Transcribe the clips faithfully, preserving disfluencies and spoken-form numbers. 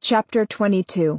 Chapter twenty-two.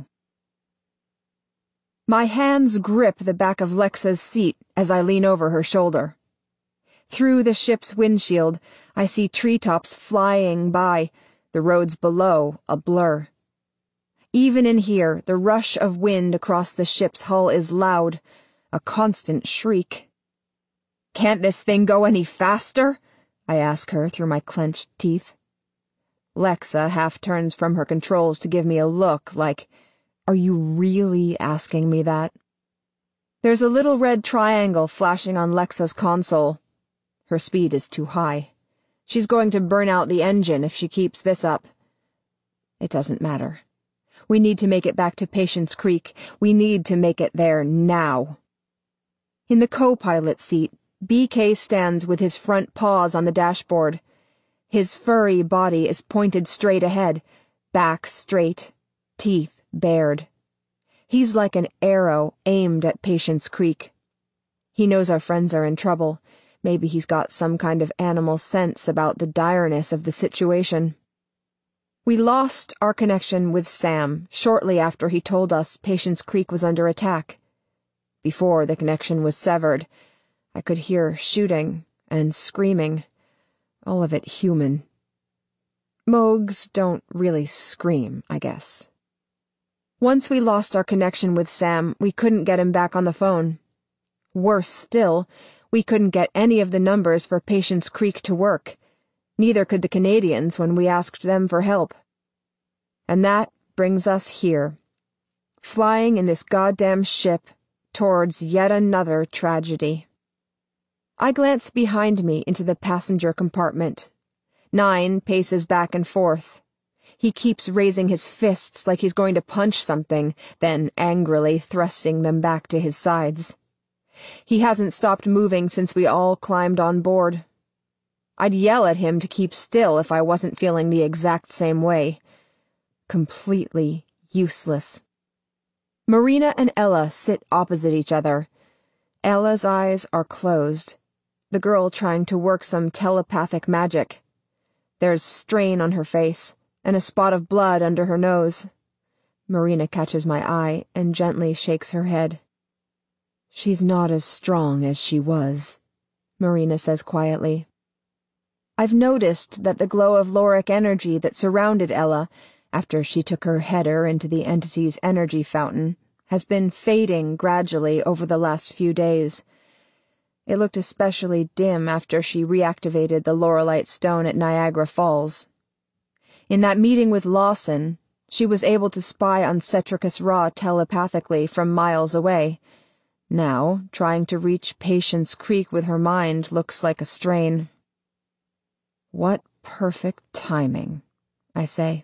My hands grip the back of Lexa's seat as I lean over her shoulder. Through the ship's windshield, I see treetops flying by, the roads below a blur. Even in here, the rush of wind across the ship's hull is loud, a constant shriek. "Can't this thing go any faster?" I ask her through my clenched teeth. Lexa half turns from her controls to give me a look like, "Are you really asking me that?" There's a little red triangle flashing on Lexa's console. Her speed is too high. She's going to burn out the engine if she keeps this up. It doesn't matter. We need to make it back to Patience Creek. We need to make it there now. In the co-pilot seat, B K stands with his front paws on the dashboard. His furry body is pointed straight ahead, back straight, teeth bared. He's like an arrow aimed at Patience Creek. He knows our friends are in trouble. Maybe he's got some kind of animal sense about the direness of the situation. We lost our connection with Sam shortly after he told us Patience Creek was under attack. Before the connection was severed, I could hear shooting and screaming. All of it human. Moogs don't really scream, I guess. Once we lost our connection with Sam, we couldn't get him back on the phone. Worse still, we couldn't get any of the numbers for Patience Creek to work. Neither could the Canadians when we asked them for help. And that brings us here, flying in this goddamn ship towards yet another tragedy. I glance behind me into the passenger compartment. Nine paces back and forth. He keeps raising his fists like he's going to punch something, then angrily thrusting them back to his sides. He hasn't stopped moving since we all climbed on board. I'd yell at him to keep still if I wasn't feeling the exact same way. Completely useless. Marina and Ella sit opposite each other. Ella's eyes are closed, the girl trying to work some telepathic magic. There's strain on her face, and a spot of blood under her nose. Marina catches my eye and gently shakes her head. "She's not as strong as she was," Marina says quietly. I've noticed that the glow of Loric energy that surrounded Ella after she took her header into the entity's energy fountain has been fading gradually over the last few days. It looked especially dim after she reactivated the Lorelite stone at Niagara Falls. In that meeting with Lawson, she was able to spy on Cetricus Ra telepathically from miles away. Now, trying to reach Patience Creek with her mind looks like a strain. What perfect timing, I say.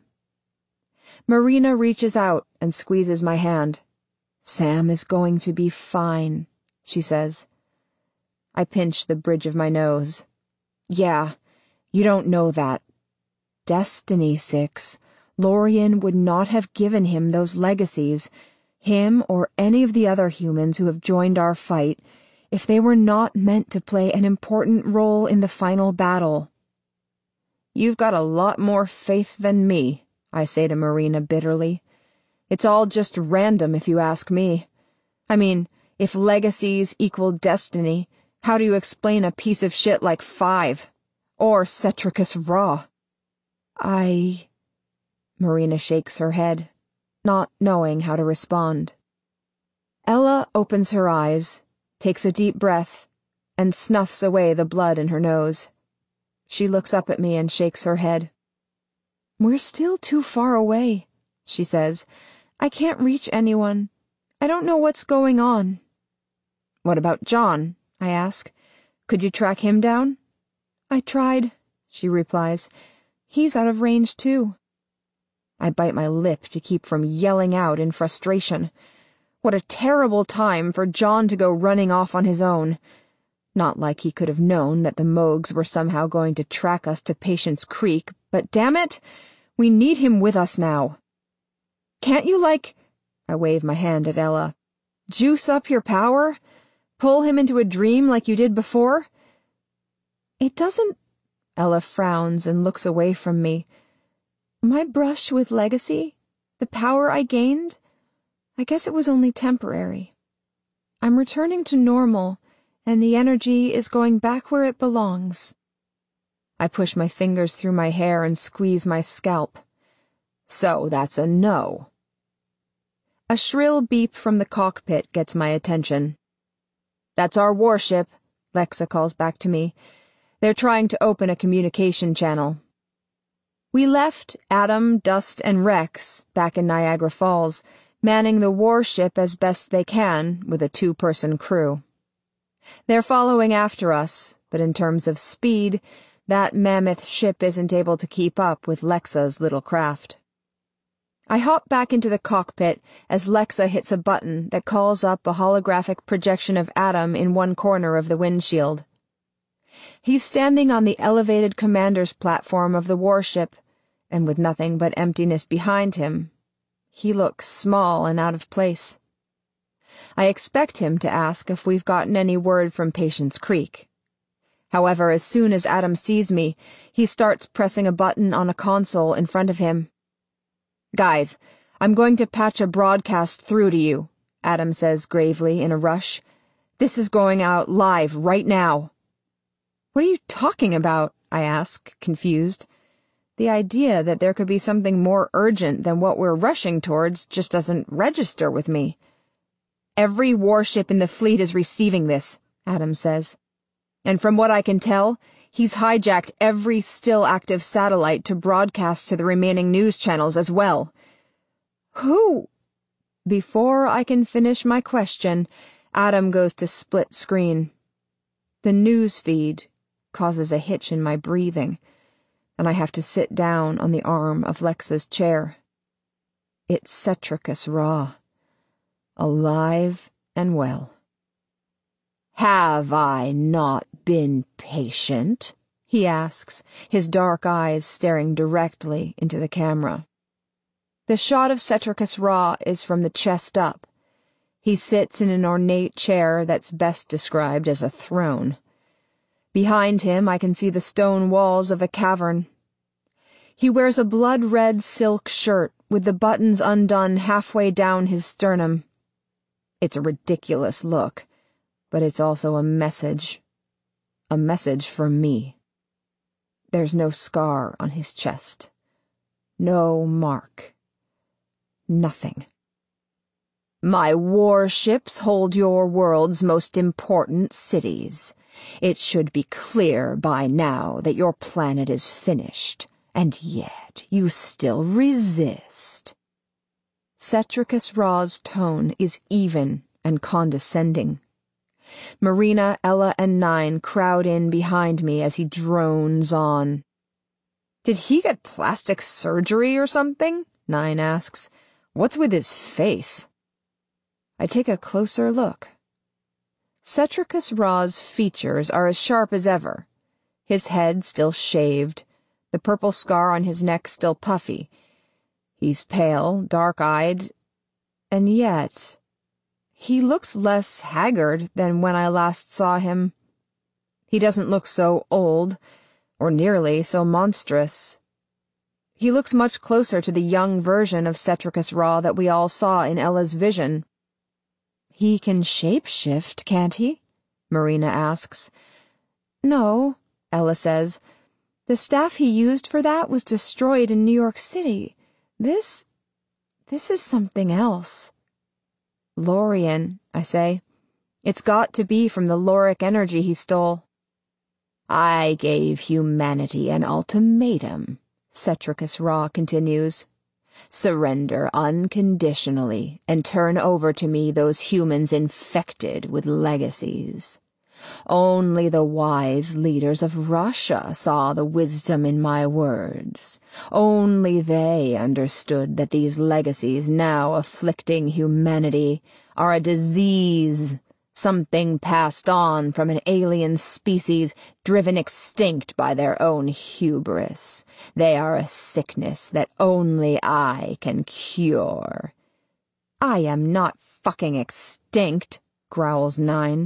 Marina reaches out and squeezes my hand. "Sam is going to be fine," she says. I pinch the bridge of my nose. "Yeah, you don't know that. Destiny, Six. Lorien would not have given him those legacies, him or any of the other humans who have joined our fight, if they were not meant to play an important role in the final battle." "You've got a lot more faith than me," I say to Marina bitterly. "It's all just random if you ask me. I mean, if legacies equal destiny, how do you explain a piece of shit like Five? Or Cetricus Ra?" I... Marina shakes her head, not knowing how to respond. Ella opens her eyes, takes a deep breath, and snuffs away the blood in her nose. She looks up at me and shakes her head. "We're still too far away," she says. "I can't reach anyone. I don't know what's going on." "What about John?" I ask. "Could you track him down?" "I tried," she replies. "He's out of range, too." I bite my lip to keep from yelling out in frustration. What a terrible time for John to go running off on his own. Not like he could have known that the Moogs were somehow going to track us to Patience Creek, but damn it, we need him with us now. "Can't you, like," I wave my hand at Ella, "juice up your power? Pull him into a dream like you did before?" "It doesn't—" Ella frowns and looks away from me. "My brush with legacy? The power I gained? I guess it was only temporary. I'm returning to normal, and the energy is going back where it belongs. I push my fingers through my hair and squeeze my scalp. So that's a no. A shrill beep from the cockpit gets my attention. That's our warship, Lexa calls back to me. They're trying to open a communication channel. We left Adam, Dust, and Rex back in Niagara Falls, manning the warship as best they can with a two-person crew. They're following after us, but in terms of speed, that mammoth ship isn't able to keep up with Lexa's little craft. I hop back into the cockpit as Lexa hits a button that calls up a holographic projection of Adam in one corner of the windshield. He's standing on the elevated commander's platform of the warship, and with nothing but emptiness behind him, he looks small and out of place. I expect him to ask if we've gotten any word from Patience Creek. However, as soon as Adam sees me, he starts pressing a button on a console in front of him. "Guys, I'm going to patch a broadcast through to you," Adam says gravely in a rush. "This is going out live right now." "What are you talking about?" I ask, confused. The idea that there could be something more urgent than what we're rushing towards just doesn't register with me. "Every warship in the fleet is receiving this," Adam says. "And from what I can tell, he's hijacked every still active satellite to broadcast to the remaining news channels as well." "Who?" Before I can finish my question, Adam goes to split screen. The news feed causes a hitch in my breathing, and I have to sit down on the arm of Lexa's chair. It's Cetricus Ra, alive and well. "Have I not been patient?" he asks, his dark eyes staring directly into the camera. The shot of Cetricus Ra is from the chest up. He sits in an ornate chair that's best described as a throne. Behind him I can see the stone walls of a cavern. He wears a blood-red silk shirt with the buttons undone halfway down his sternum. It's a ridiculous look, but it's also a message. A message for me. There's no scar on his chest. No mark. Nothing. "My warships hold your world's most important cities. It should be clear by now that your planet is finished, and yet you still resist." Cetricus Ra's tone is even and condescending. Marina, Ella, and Nine crowd in behind me as he drones on. "Did he get plastic surgery or something?" Nine asks. "What's with his face?" I take a closer look. Cetricus Ra's features are as sharp as ever, his head still shaved, the purple scar on his neck still puffy. He's pale, dark-eyed, and yet he looks less haggard than when I last saw him. He doesn't look so old, or nearly so monstrous. He looks much closer to the young version of Cetricus Ra that we all saw in Ella's vision. "He can shapeshift, can't he?" Marina asks. "No," Ella says. "The staff he used for that was destroyed in New York City. This... this is something else." "Lorian," I say. "It's got to be from the Loric energy he stole." "I gave humanity an ultimatum," Cetricus Ra continues. "Surrender unconditionally and turn over to me those humans infected with legacies. Only the wise leaders of Russia saw the wisdom in my words. Only they understood that these legacies now afflicting humanity are a disease, something passed on from an alien species driven extinct by their own hubris. They are a sickness that only I can cure." "I am not fucking extinct," growls Nine.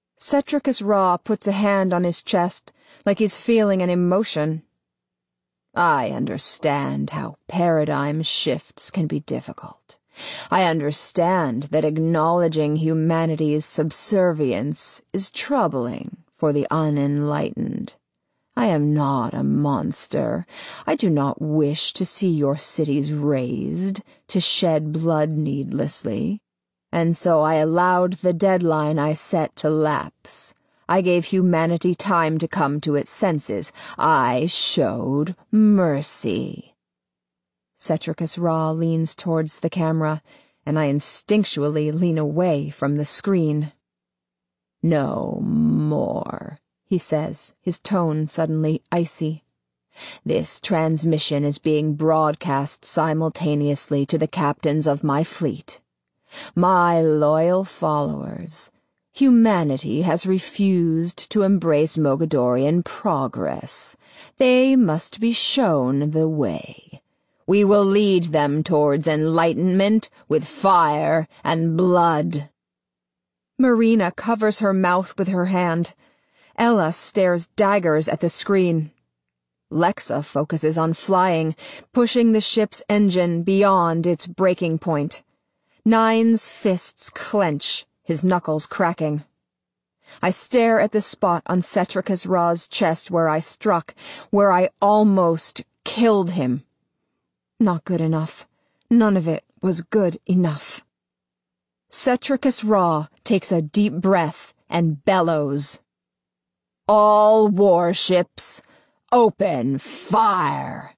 Cetricus Ra puts a hand on his chest like he's feeling an emotion. I understand how paradigm shifts can be difficult. I understand that acknowledging humanity's subservience is troubling for the unenlightened. I am not a monster. I do not wish to see your cities razed, to shed blood needlessly. And so I allowed the deadline I set to lapse. I gave humanity time to come to its senses. I showed mercy. Cetricus Ra leans towards the camera, and I instinctually lean away from the screen. No more, he says, his tone suddenly icy. This transmission is being broadcast simultaneously to the captains of my fleet. My loyal followers, humanity has refused to embrace Mogadorian progress. They must be shown the way. We will lead them towards enlightenment with fire and blood. Marina covers her mouth with her hand. Ella stares daggers at the screen. Lexa focuses on flying, pushing the ship's engine beyond its breaking point. Nine's fists clench, his knuckles cracking. I stare at the spot on Cetricus Ra's chest where I struck, where I almost killed him. Not good enough. None of it was good enough. Cetricus Ra takes a deep breath and bellows. All warships, open fire!